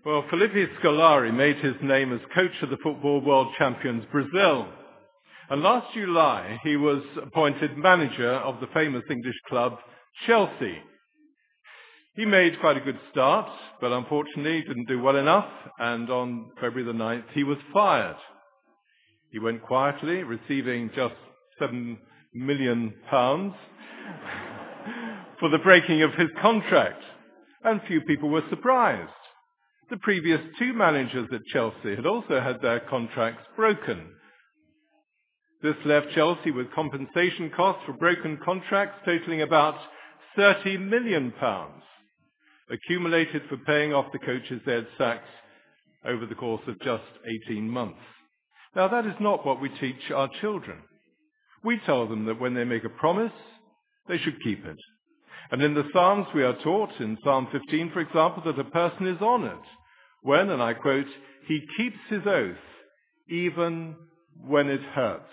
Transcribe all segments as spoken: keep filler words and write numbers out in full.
Well, Felipe Scolari made his name as coach of the football world champions Brazil. And last July, he was appointed manager of the famous English club Chelsea. He made quite a good start, but unfortunately didn't do well enough, and on February the ninth, he was fired. He went quietly, receiving just seven million pounds for the breaking of his contract, and few people were surprised. The previous two managers at Chelsea had also had their contracts broken. This left Chelsea with compensation costs for broken contracts totaling about thirty million pounds, accumulated for paying off the coaches they had sacked over the course of just eighteen months. Now, that is not what we teach our children. We tell them that when they make a promise, they should keep it. And in the Psalms we are taught, in Psalm fifteen, for example, that a person is honored when, and I quote, he keeps his oath even when it hurts.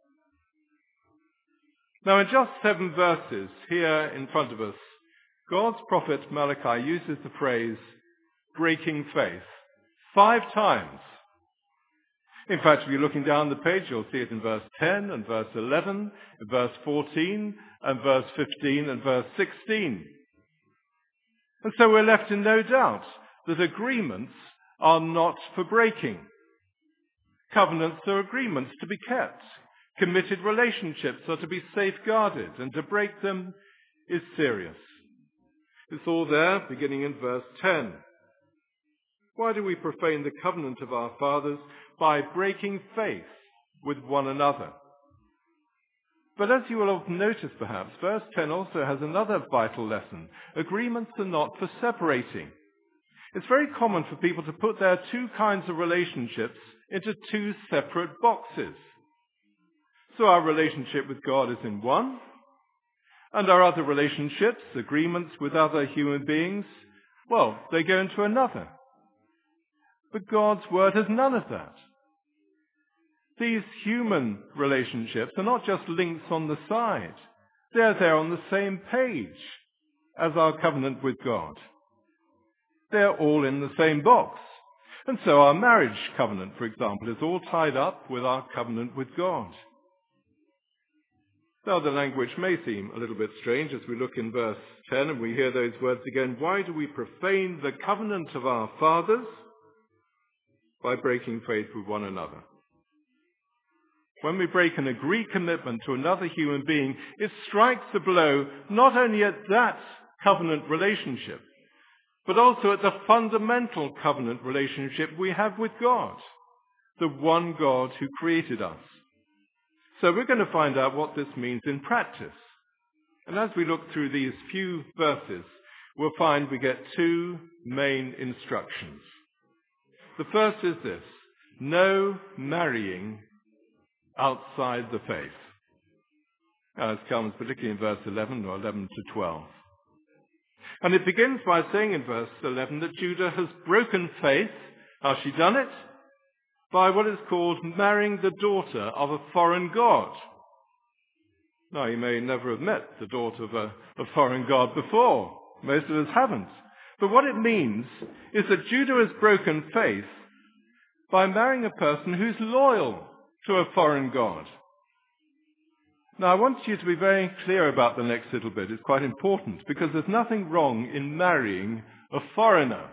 Now, in just seven verses here in front of us, God's prophet Malachi uses the phrase breaking faith five times. In fact, if you're looking down the page, you'll see it in verse ten and verse eleven, in verse fourteen and verse fifteen and verse sixteen. And so we're left in no doubt that agreements are not for breaking. Covenants are agreements to be kept. Committed relationships are to be safeguarded, and to break them is serious. It's all there, beginning in verse ten. Why do we profane the covenant of our fathers by breaking faith with one another? But as you will have noticed perhaps, verse ten also has another vital lesson. Agreements are not for separating. It's very common for people to put their two kinds of relationships into two separate boxes. So our relationship with God is in one, and our other relationships, agreements with other human beings, well, they go into another. But God's word has none of that. These human relationships are not just links on the side. They're there on the same page as our covenant with God. They're all in the same box. And so our marriage covenant, for example, is all tied up with our covenant with God. Now, the language may seem a little bit strange as we look in verse ten and we hear those words again. Why do we profane the covenant of our fathers? By breaking faith with one another. When we break an agreed commitment to another human being, it strikes a blow not only at that covenant relationship, but also at the fundamental covenant relationship we have with God, the one God who created us. So we're going to find out what this means in practice. And as we look through these few verses, we'll find we get two main instructions. The first is this: no marrying outside the faith. Now, this comes particularly in verse eleven or eleven to twelve. And it begins by saying in verse eleven that Judah has broken faith. How's she done it? By what is called marrying the daughter of a foreign god. Now, you may never have met the daughter of a, a foreign god before. Most of us haven't. But what it means is that Judah has broken faith by marrying a person who's loyal to a foreign god. Now, I want you to be very clear about the next little bit. It's quite important because there's nothing wrong in marrying a foreigner.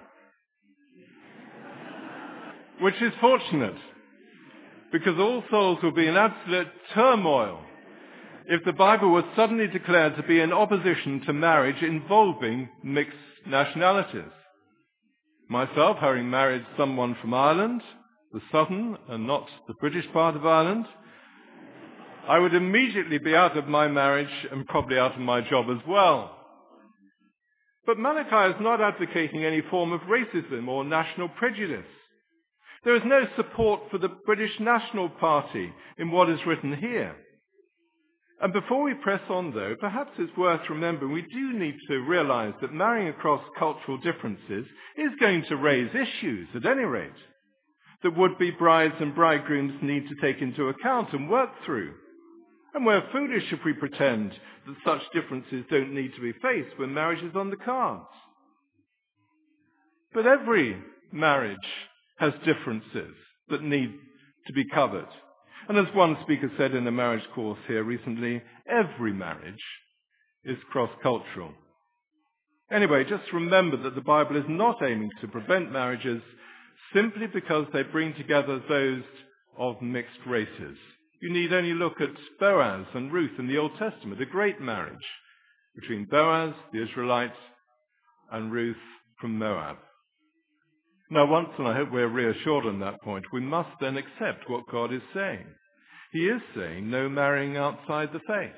Which is fortunate, because all souls will be in absolute turmoil if the Bible was suddenly declared to be in opposition to marriage involving mixed nationalities. Myself, having married someone from Ireland, the southern and not the British part of Ireland, I would immediately be out of my marriage and probably out of my job as well. But Malachi is not advocating any form of racism or national prejudice. There is no support for the British National Party in what is written here. And before we press on, though, perhaps it's worth remembering we do need to realize that marrying across cultural differences is going to raise issues, at any rate, that would-be brides and bridegrooms need to take into account and work through. And we're foolish if we pretend that such differences don't need to be faced when marriage is on the cards. But every marriage has differences that need to be covered. And as one speaker said in a marriage course here recently, every marriage is cross-cultural. Anyway, just remember that the Bible is not aiming to prevent marriages simply because they bring together those of mixed races. You need only look at Boaz and Ruth in the Old Testament, a great marriage between Boaz, the Israelite, and Ruth from Moab. Now, once, and I hope we're reassured on that point, we must then accept what God is saying. He is saying no marrying outside the faith.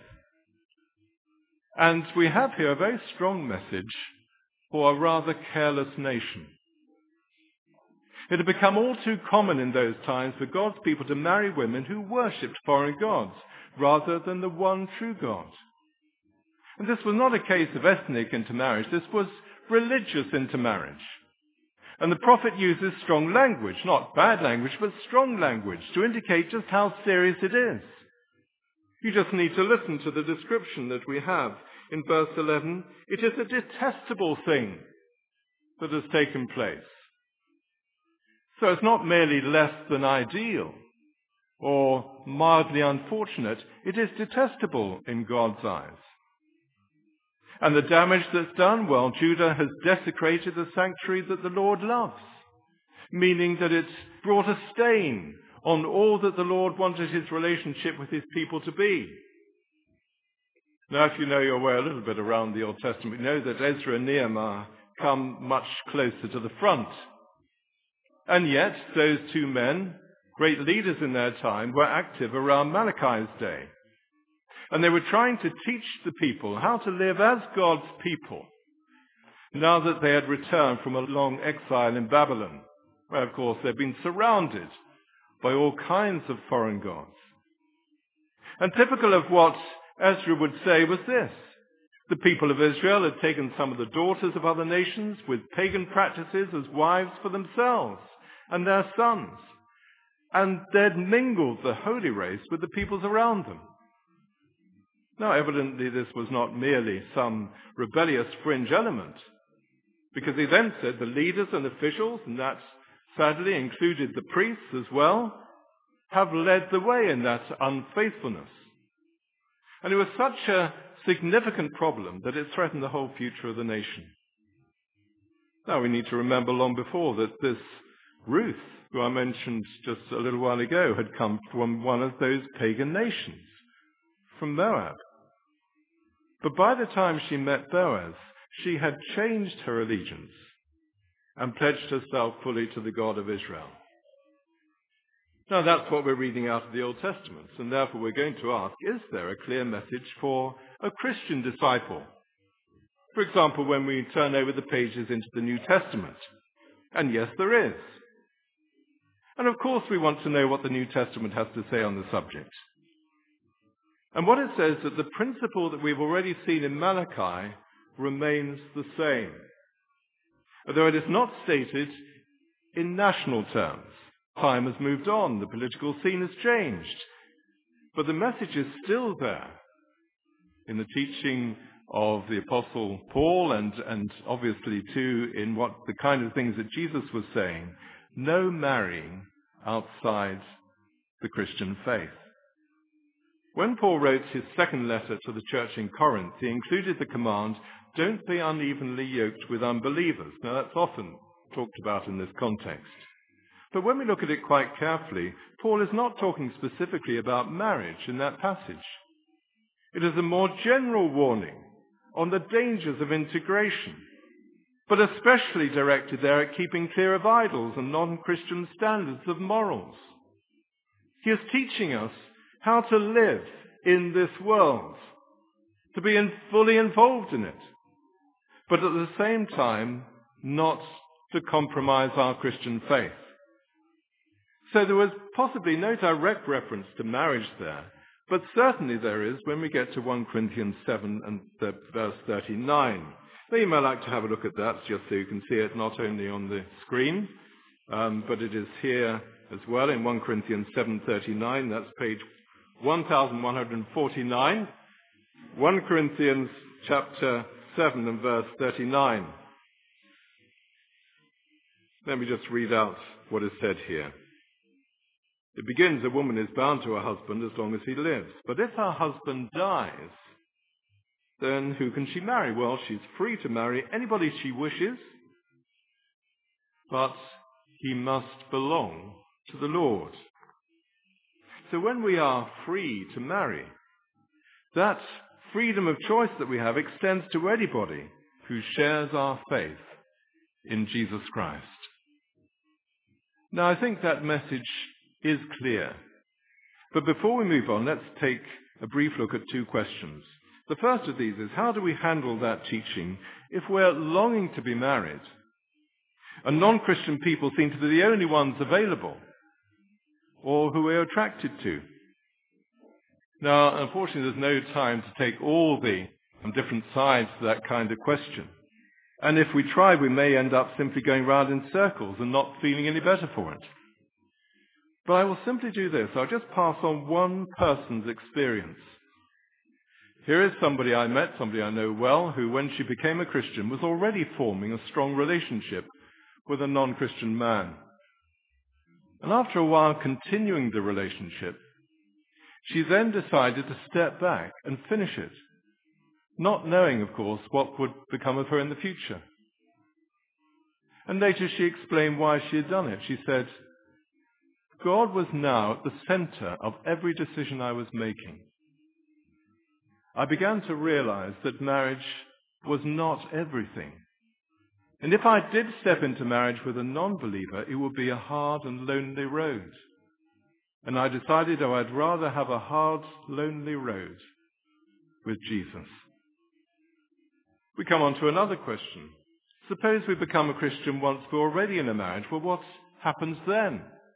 And we have here a very strong message for a rather careless nation. It had become all too common in those times for God's people to marry women who worshipped foreign gods rather than the one true God. And this was not a case of ethnic intermarriage, this was religious intermarriage. And the prophet uses strong language, not bad language, but strong language to indicate just how serious it is. You just need to listen to the description that we have in verse eleven. It is a detestable thing that has taken place. So it's not merely less than ideal or mildly unfortunate. It is detestable in God's eyes. And the damage that's done, well, Judah has desecrated the sanctuary that the Lord loves, meaning that it's brought a stain on all that the Lord wanted his relationship with his people to be. Now, if you know your way a little bit around the Old Testament, you know that Ezra and Nehemiah come much closer to the front. And yet, those two men, great leaders in their time, were active around Malachi's day. And they were trying to teach the people how to live as God's people, now that they had returned from a long exile in Babylon, where, of course, they'd been surrounded by all kinds of foreign gods. And typical of what Ezra would say was this: the people of Israel had taken some of the daughters of other nations with pagan practices as wives for themselves and their sons, and they'd mingled the holy race with the peoples around them. Now, evidently, this was not merely some rebellious fringe element, because he then said the leaders and officials, and that sadly included the priests as well, have led the way in that unfaithfulness. And it was such a significant problem that it threatened the whole future of the nation. Now, we need to remember long before that this Ruth, who I mentioned just a little while ago, had come from one of those pagan nations, from Moab. But by the time she met Boaz, she had changed her allegiance and pledged herself fully to the God of Israel. Now, that's what we're reading out of the Old Testament, and therefore we're going to ask, is there a clear message for a Christian disciple? For example, when we turn over the pages into the New Testament. And yes, there is. And of course we want to know what the New Testament has to say on the subject. And what it says is that the principle that we've already seen in Malachi remains the same, although it is not stated in national terms. Time has moved on, the political scene has changed, but the message is still there in the teaching of the Apostle Paul and, and obviously too in what the kind of things that Jesus was saying. No marrying outside the Christian faith. When Paul wrote his second letter to the church in Corinth, he included the command, don't be unevenly yoked with unbelievers. Now, that's often talked about in this context. But when we look at it quite carefully, Paul is not talking specifically about marriage in that passage. It is a more general warning on the dangers of integration, but especially directed there at keeping clear of idols and non-Christian standards of morals. He is teaching us how to live in this world, to be in, fully involved in it, but at the same time not to compromise our Christian faith. So there was possibly no direct reference to marriage there, but certainly there is when we get to First Corinthians seven and verse thirty-nine. Now you may like to have a look at that just so you can see it not only on the screen, um, but it is here as well in First Corinthians seven thirty-nine. That's page one thousand one hundred forty-nine. First Corinthians chapter seven and verse thirty-nine. Let me just read out what is said here. It begins, a woman is bound to her husband as long as he lives. But if her husband dies, then who can she marry? Well, she's free to marry anybody she wishes, but he must belong to the Lord. So when we are free to marry, that freedom of choice that we have extends to anybody who shares our faith in Jesus Christ. Now, I think that message is clear. But before we move on, let's take a brief look at two questions. The first of these is, how do we handle that teaching if we're longing to be married and non-Christian people seem to be the only ones available or who we're attracted to? Now, unfortunately, there's no time to take all the different sides to that kind of question. And if we try, we may end up simply going round in circles and not feeling any better for it. But I will simply do this. I'll just pass on one person's experience. Here is somebody I met, somebody I know well, who when she became a Christian was already forming a strong relationship with a non-Christian man. And after a while continuing the relationship, she then decided to step back and finish it, not knowing, of course, what would become of her in the future. And later she explained why she had done it. She said, God was now at the center of every decision I was making. I began to realize that marriage was not everything. And if I did step into marriage with a non-believer, it would be a hard and lonely road. And I decided, oh, I'd rather have a hard, lonely road with Jesus. We come on to another question. Suppose we become a Christian once we're already in a marriage. Well, what happens then?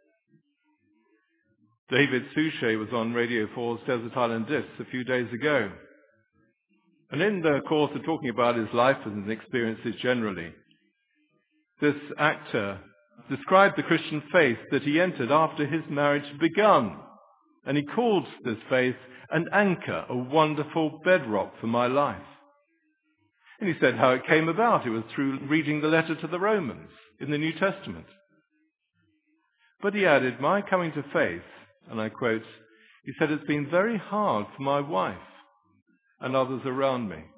David Suchet was on Radio four's Desert Island Discs a few days ago. And in the course of talking about his life and his experiences generally, this actor described the Christian faith that he entered after his marriage had begun. And he called this faith an anchor, a wonderful bedrock for my life. And he said how it came about. It was through reading the letter to the Romans in the New Testament. But he added, my coming to faith, and I quote, he said, it's been very hard for my wife and others around me.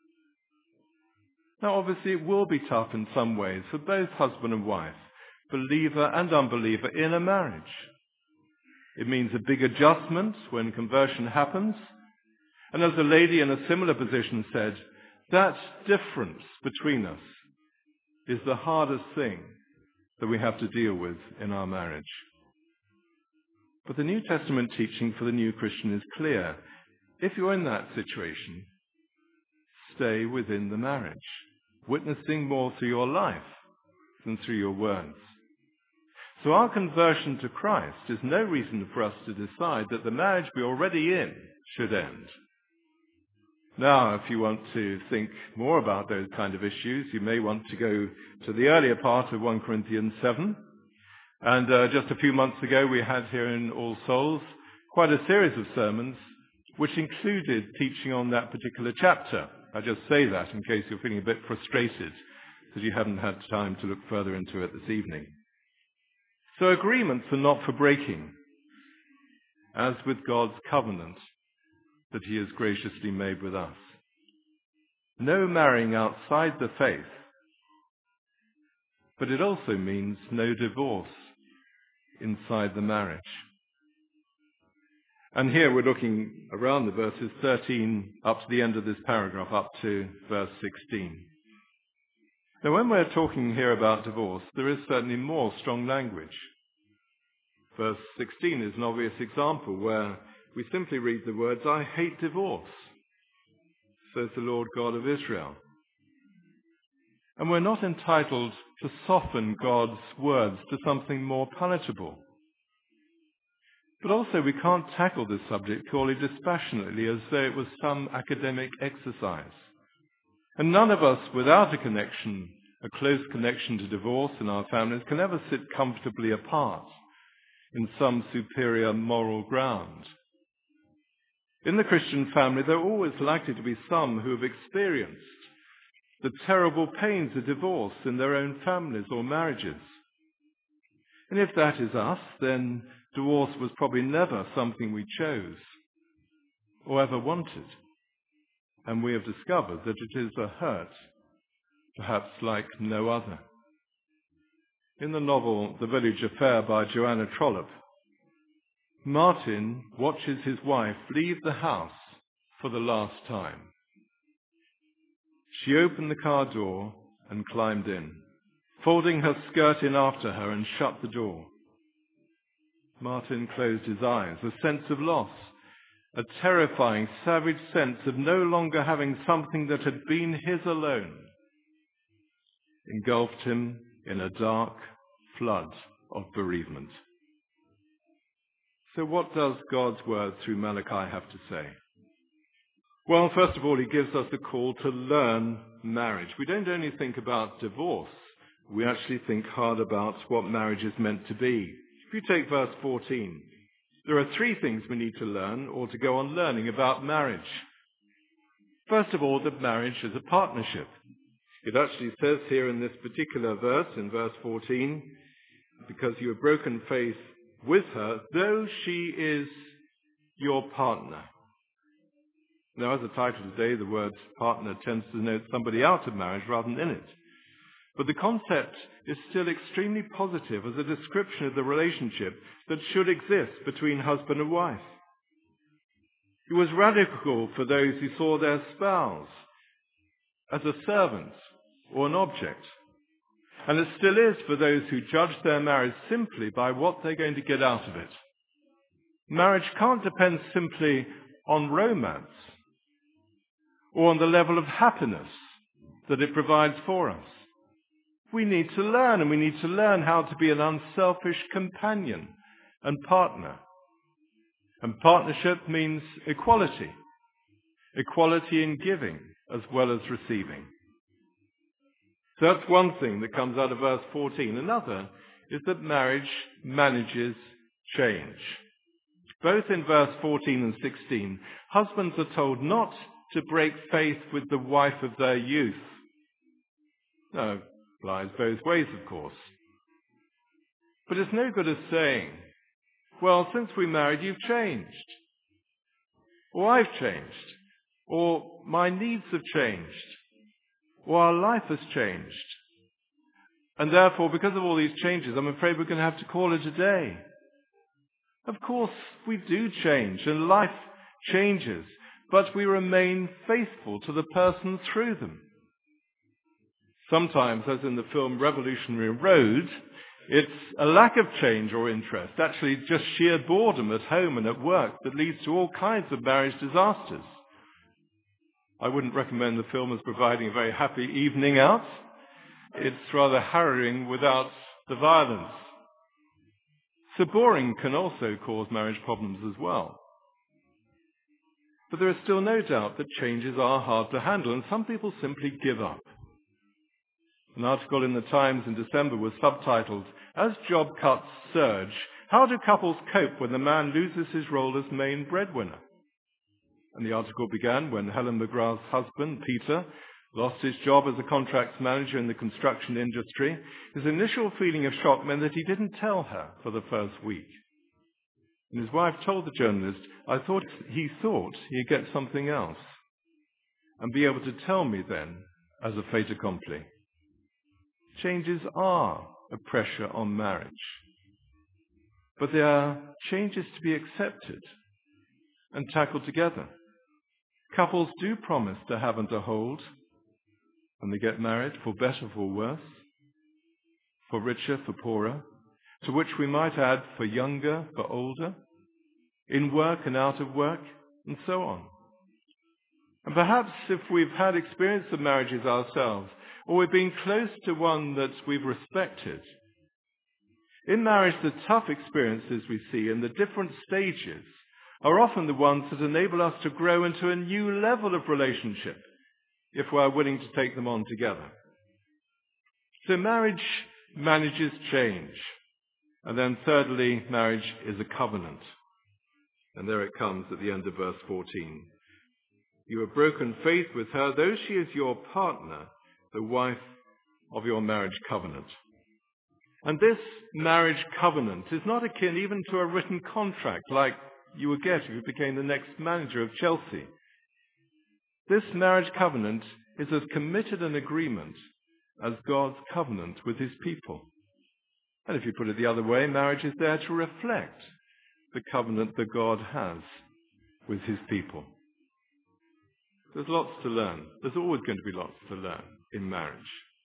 Now, obviously, it will be tough in some ways for both husband and wife, believer and unbeliever, in a marriage. It means a big adjustment when conversion happens. And as a lady in a similar position said, that difference between us is the hardest thing that we have to deal with in our marriage. But the New Testament teaching for the new Christian is clear. If you're in that situation, stay within the marriage, witnessing more through your life than through your words. So our conversion to Christ is no reason for us to decide that the marriage we're already in should end. Now, if you want to think more about those kind of issues, you may want to go to the earlier part of First Corinthians seven. And uh, just a few months ago, we had here in All Souls quite a series of sermons which included teaching on that particular chapter. I just say that in case you're feeling a bit frustrated that you haven't had time to look further into it this evening. So agreements are not for breaking, as with God's covenant that he has graciously made with us. No marrying outside the faith, but it also means no divorce inside the marriage. And here we're looking around the verses thirteen up to the end of this paragraph, up to verse sixteen. Now, when we're talking here about divorce, there is certainly more strong language. Verse sixteen is an obvious example where we simply read the words, I hate divorce, says the Lord God of Israel. And we're not entitled to soften God's words to something more palatable. But also we can't tackle this subject purely dispassionately as though it was some academic exercise. And none of us without a connection, a close connection to divorce in our families, can ever sit comfortably apart in some superior moral ground. In the Christian family, there are always likely to be some who have experienced the terrible pains of divorce in their own families or marriages. And if that is us, then divorce was probably never something we chose or ever wanted. And we have discovered that it is a hurt, perhaps like no other. In the novel The Village Affair by Joanna Trollope, Martin watches his wife leave the house for the last time. She opened the car door and climbed in, folding her skirt in after her, and shut the door. Martin closed his eyes. A sense of loss, a terrifying, savage sense of no longer having something that had been his alone, engulfed him in a dark flood of bereavement. So what does God's word through Malachi have to say? Well, first of all, he gives us a call to learn marriage. We don't only think about divorce, we actually think hard about what marriage is meant to be. If you take verse fourteen, there are three things we need to learn or to go on learning about marriage. First of all, that marriage is a partnership. It actually says here in this particular verse, in verse fourteen, because you have broken faith with her, though she is your partner. Now, as a title today, the word partner tends to denote somebody out of marriage rather than in it. But the concept is still extremely positive as a description of the relationship that should exist between husband and wife. It was radical for those who saw their spouse as a servant or an object. And it still is for those who judge their marriage simply by what they're going to get out of it. Marriage can't depend simply on romance or on the level of happiness that it provides for us. We need to learn, and we need to learn how to be an unselfish companion and partner. And partnership means equality. Equality in giving as well as receiving. So that's one thing that comes out of verse fourteen. Another is that marriage manages change. Both in verse fourteen and sixteen, husbands are told not to break faith with the wife of their youth. No, it applies both ways, of course. But it's no good as saying, well, since we married, you've changed. Or I've changed. Or my needs have changed. Or our life has changed. And therefore, because of all these changes, I'm afraid we're going to have to call it a day. Of course, we do change, and life changes, but we remain faithful to the person through them. Sometimes, as in the film Revolutionary Road, it's a lack of change or interest, actually just sheer boredom at home and at work, that leads to all kinds of marriage disasters. I wouldn't recommend the film as providing a very happy evening out. It's rather harrowing without the violence. So boring can also cause marriage problems as well. But there is still no doubt that changes are hard to handle, and some people simply give up. An article in the Times in December was subtitled, "As Job Cuts Surge, How Do Couples Cope When the Man Loses His Role as Main Breadwinner?" And the article began when Helen McGrath's husband, Peter, lost his job as a contracts manager in the construction industry. His initial feeling of shock meant that he didn't tell her for the first week. And his wife told the journalist, I thought he thought he'd get something else and be able to tell me then as a fait accompli. Changes are a pressure on marriage, but they are changes to be accepted and tackled together. Couples do promise to have and to hold when they get married, for better, for worse, for richer, for poorer, to which we might add for younger, for older, in work and out of work, and so on. And perhaps if we've had experience of marriages ourselves, or we've been close to one that we've respected, in marriage the tough experiences we see in the different stages are often the ones that enable us to grow into a new level of relationship, if we're willing to take them on together. So marriage manages change. And then thirdly, marriage is a covenant. And there it comes at the end of verse fourteen. You have broken faith with her, though she is your partner, the wife of your marriage covenant. And this marriage covenant is not akin even to a written contract like you would get if you became the next manager of Chelsea. This marriage covenant is as committed an agreement as God's covenant with his people. And if you put it the other way, marriage is there to reflect the covenant that God has with his people. There's lots to learn. There's always going to be lots to learn in marriage.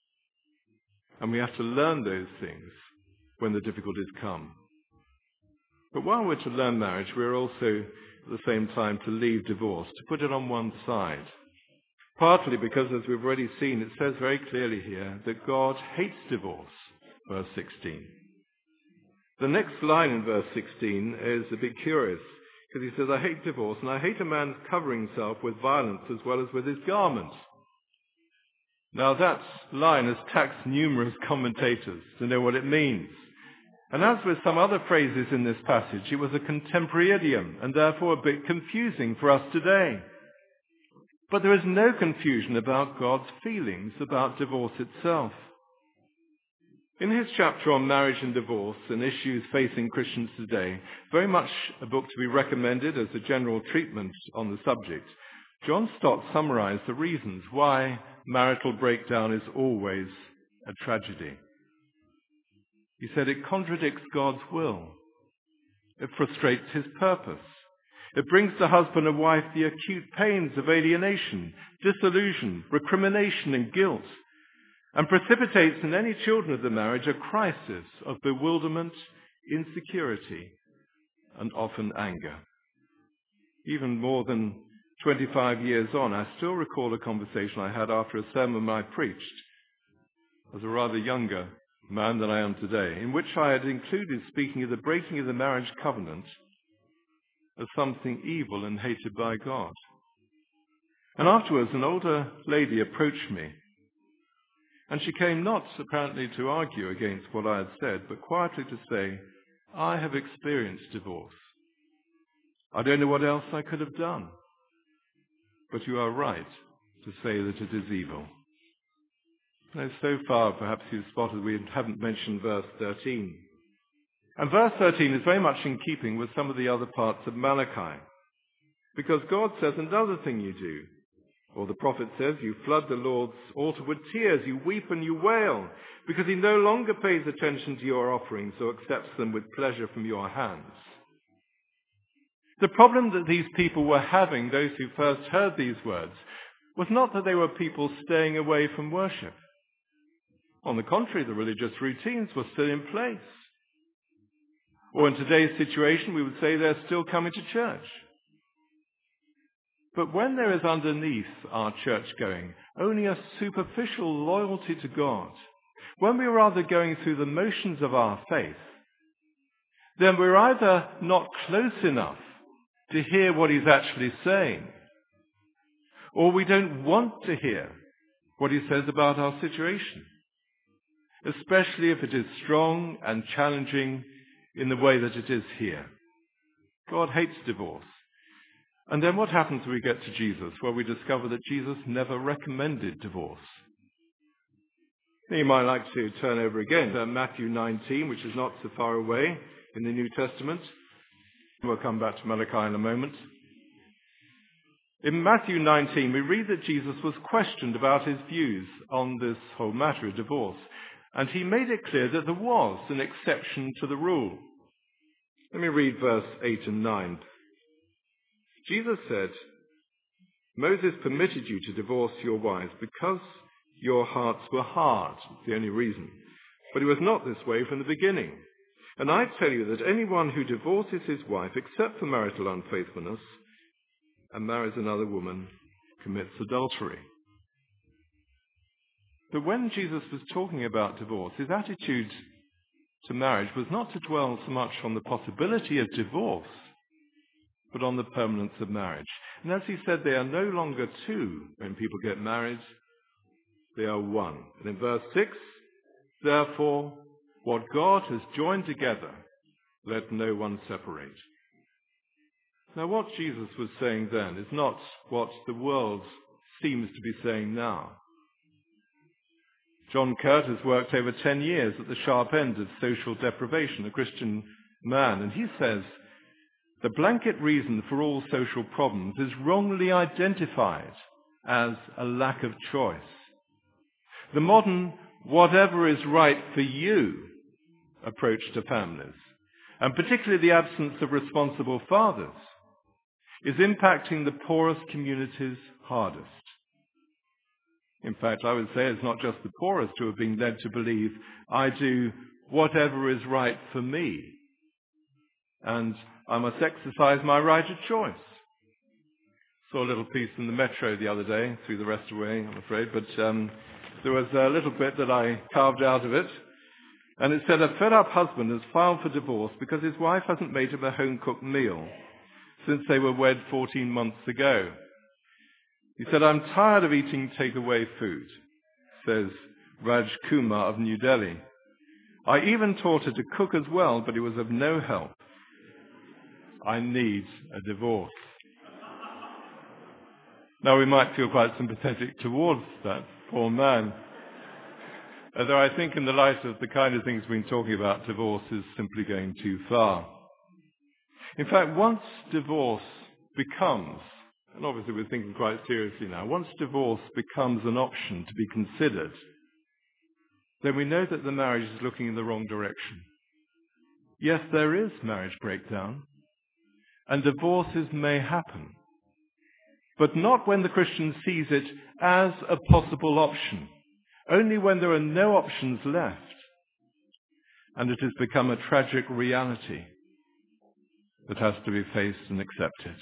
And we have to learn those things when the difficulties come. But while we're to learn marriage, we're also at the same time to leave divorce, to put it on one side. Partly because, as we've already seen, it says very clearly here that God hates divorce, verse sixteen. The next line in verse sixteen is a bit curious, because he says, I hate divorce, and I hate a man covering himself with violence as well as with his garment. Now that line has taxed numerous commentators to know what it means. And as with some other phrases in this passage, it was a contemporary idiom, and therefore a bit confusing for us today. But there is no confusion about God's feelings about divorce itself. In his chapter on marriage and divorce and issues facing Christians today, very much a book to be recommended as a general treatment on the subject, John Stott summarized the reasons why marital breakdown is always a tragedy. He said it contradicts God's will. It frustrates his purpose. It brings to husband and wife the acute pains of alienation, disillusion, recrimination and guilt, and precipitates in any children of the marriage a crisis of bewilderment, insecurity, and often anger. Even more than twenty-five years on, I still recall a conversation I had after a sermon I preached as a rather younger man than I am today, in which I had included speaking of the breaking of the marriage covenant as something evil and hated by God. And afterwards, an older lady approached me, and she came not apparently to argue against what I had said, but quietly to say, I have experienced divorce. I don't know what else I could have done. But you are right to say that it is evil. Now, so far, perhaps you've spotted we haven't mentioned verse thirteen. And verse thirteen is very much in keeping with some of the other parts of Malachi. Because God says another thing you do. Or the prophet says, you flood the Lord's altar with tears, you weep and you wail, because he no longer pays attention to your offerings or accepts them with pleasure from your hands. The problem that these people were having, those who first heard these words, was not that they were people staying away from worship. On the contrary, the religious routines were still in place. Or in today's situation, we would say they're still coming to church. But when there is underneath our church going only a superficial loyalty to God, when we're rather going through the motions of our faith, then we're either not close enough to hear what he's actually saying, or we don't want to hear what he says about our situation, especially if it is strong and challenging in the way that it is here. God hates divorce. And then what happens when we get to Jesus? Well, we discover that Jesus never recommended divorce. You might like to turn over again to Matthew nineteen, which is not so far away in the New Testament. We'll come back to Malachi in a moment. In Matthew nineteen, we read that Jesus was questioned about his views on this whole matter of divorce, and he made it clear that there was an exception to the rule. Let me read verse eight and nine. Jesus said, Moses permitted you to divorce your wives because your hearts were hard. It's the only reason. But it was not this way from the beginning. And I tell you that anyone who divorces his wife except for marital unfaithfulness and marries another woman commits adultery. But when Jesus was talking about divorce, his attitude to marriage was not to dwell so much on the possibility of divorce, but on the permanence of marriage. And as he said, they are no longer two when people get married, they are one. And in verse six, therefore, what God has joined together, let no one separate. Now, what Jesus was saying then is not what the world seems to be saying now. John Kurt has worked over ten years at the sharp end of social deprivation, a Christian man, and he says, the blanket reason for all social problems is wrongly identified as a lack of choice. The modern whatever is right for you approach to families, and particularly the absence of responsible fathers, is impacting the poorest communities hardest. In fact, I would say it's not just the poorest who are being led to believe, I do whatever is right for me, and I must exercise my right of choice. Saw a little piece in the Metro the other day, threw the rest away, I'm afraid, but um, there was a little bit that I carved out of it, and it said, a fed-up husband has filed for divorce because his wife hasn't made him a home-cooked meal since they were wed fourteen months ago. He said, I'm tired of eating takeaway food, says Raj Kumar of New Delhi. I even taught her to cook as well, but it was of no help. I need a divorce. Now, we might feel quite sympathetic towards that poor man, although I think in the light of the kind of things we've been talking about, divorce is simply going too far. In fact, once divorce becomes, and obviously we're thinking quite seriously now, once divorce becomes an option to be considered, then we know that the marriage is looking in the wrong direction. Yes, there is marriage breakdown, and divorces may happen, but not when the Christian sees it as a possible option, only when there are no options left, and it has become a tragic reality that has to be faced and accepted.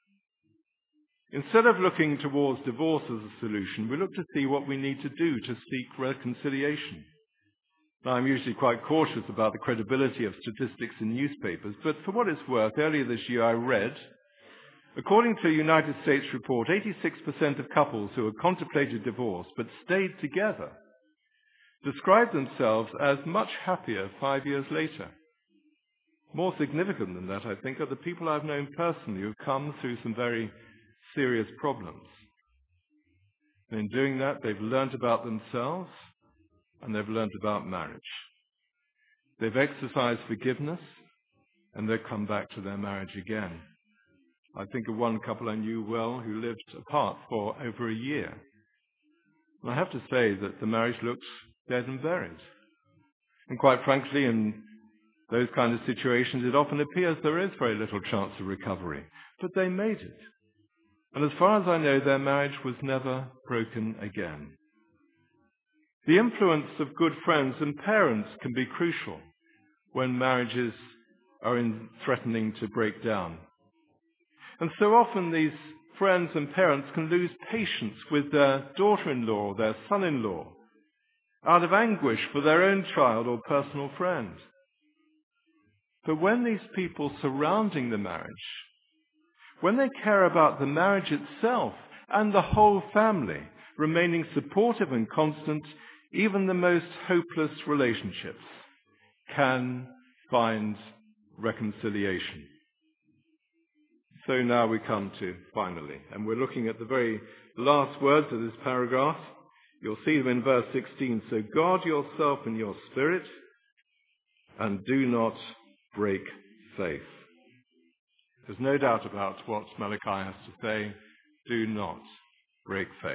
Instead of looking towards divorce as a solution, we look to see what we need to do to seek reconciliation. Now, I'm usually quite cautious about the credibility of statistics in newspapers, but for what it's worth, earlier this year I read, according to a United States report, eighty-six percent of couples who had contemplated divorce but stayed together described themselves as much happier five years later. More significant than that, I think, are the people I've known personally who've come through some very serious problems. And in doing that, they've learned about themselves and they've learned about marriage. They've exercised forgiveness and they've come back to their marriage again. I think of one couple I knew well who lived apart for over a year. And I have to say that the marriage looked dead and buried. And quite frankly, in those kind of situations, it often appears there is very little chance of recovery. But they made it. And as far as I know, their marriage was never broken again. The influence of good friends and parents can be crucial when marriages are in threatening to break down. And so often these friends and parents can lose patience with their daughter-in-law or their son-in-law out of anguish for their own child or personal friend. But when these people surrounding the marriage, when they care about the marriage itself and the whole family, remaining supportive and constant, even the most hopeless relationships can find reconciliation. So now we come to finally, and we're looking at the very last words of this paragraph. You'll see them in verse sixteen. So guard yourself in your spirit and do not break faith. There's no doubt about what Malachi has to say. Do not break faith.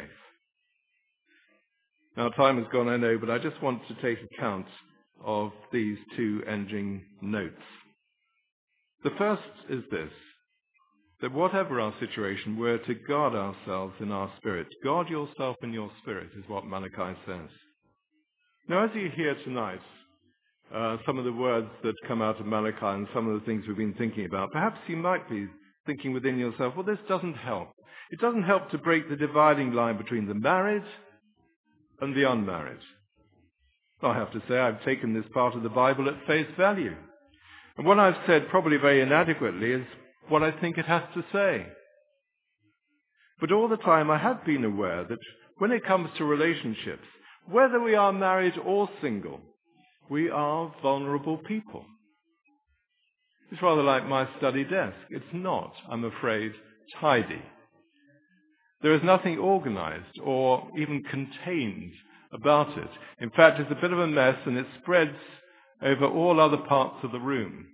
Now, time has gone, I know, but I just want to take account of these two ending notes. The first is this, that whatever our situation, we're to guard ourselves in our spirit. Guard yourself in your spirit is what Malachi says. Now, as you hear tonight, uh, some of the words that come out of Malachi and some of the things we've been thinking about, perhaps you might be thinking within yourself, well, this doesn't help. It doesn't help to break the dividing line between the married and the unmarried. I have to say I've taken this part of the Bible at face value. And what I've said, probably very inadequately, is what I think it has to say. But all the time I have been aware that when it comes to relationships, whether we are married or single, we are vulnerable people. It's rather like my study desk. It's not, I'm afraid, tidy. There is nothing organized or even contained about it. In fact, it's a bit of a mess and it spreads over all other parts of the room.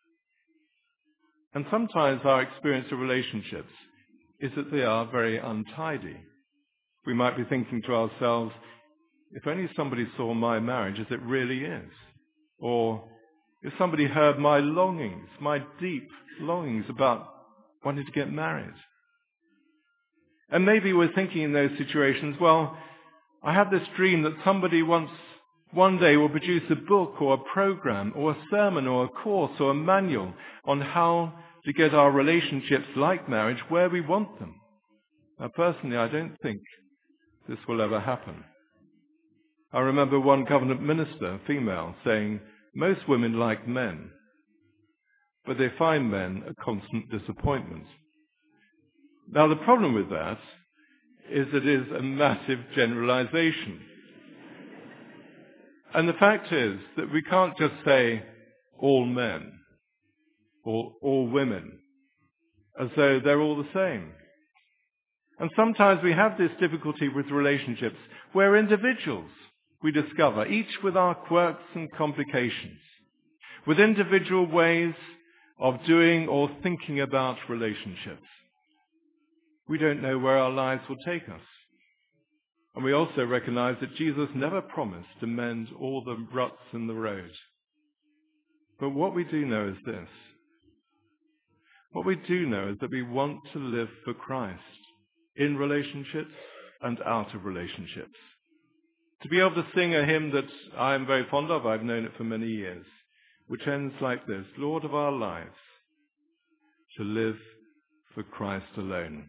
And sometimes our experience of relationships is that they are very untidy. We might be thinking to ourselves, if only somebody saw my marriage as it really is. Or if somebody heard my longings, my deep longings about wanting to get married. And maybe we're thinking in those situations, well, I have this dream that somebody once, one day will produce a book or a program or a sermon or a course or a manual on how to get our relationships like marriage where we want them. Now, personally, I don't think this will ever happen. I remember one covenant minister, female, saying, most women like men, but they find men a constant disappointment. Now, the problem with that is it is a massive generalization. And the fact is that we can't just say all men or all women as though they're all the same. And sometimes we have this difficulty with relationships where individuals we discover, each with our quirks and complications, with individual ways of doing or thinking about relationships. We don't know where our lives will take us. And we also recognize that Jesus never promised to mend all the ruts in the road. But what we do know is this. What we do know is that we want to live for Christ in relationships and out of relationships. To be able to sing a hymn that I am very fond of, I've known it for many years, which ends like this: Lord of our lives, to live for Christ alone.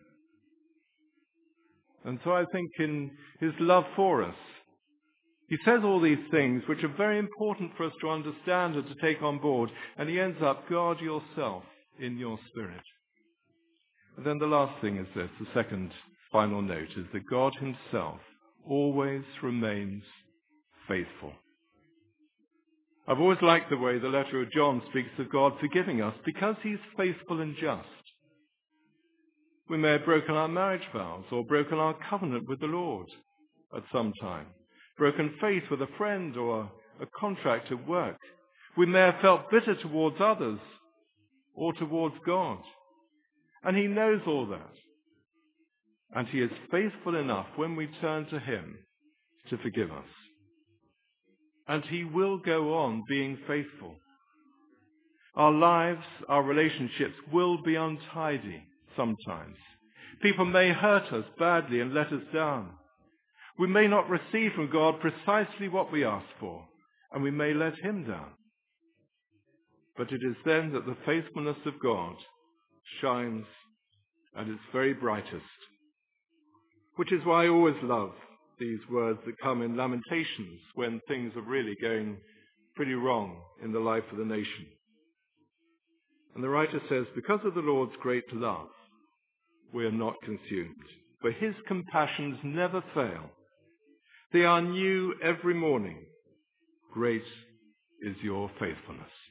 And so I think in his love for us, he says all these things which are very important for us to understand and to take on board, and he ends up, guard yourself in your spirit. And then the last thing is this, the second final note, is that God himself always remains faithful. I've always liked the way the letter of John speaks of God forgiving us because he's faithful and just. We may have broken our marriage vows or broken our covenant with the Lord at some time, broken faith with a friend or a contract at work. We may have felt bitter towards others or towards God. And he knows all that. And he is faithful enough when we turn to him to forgive us. And he will go on being faithful. Our lives, our relationships will be untidy sometimes. People may hurt us badly and let us down. We may not receive from God precisely what we ask for, and we may let him down. But it is then that the faithfulness of God shines at its very brightest. Which is why I always love these words that come in Lamentations when things are really going pretty wrong in the life of the nation. And the writer says, because of the Lord's great love, we are not consumed, for his compassions never fail. They are new every morning. Great is your faithfulness.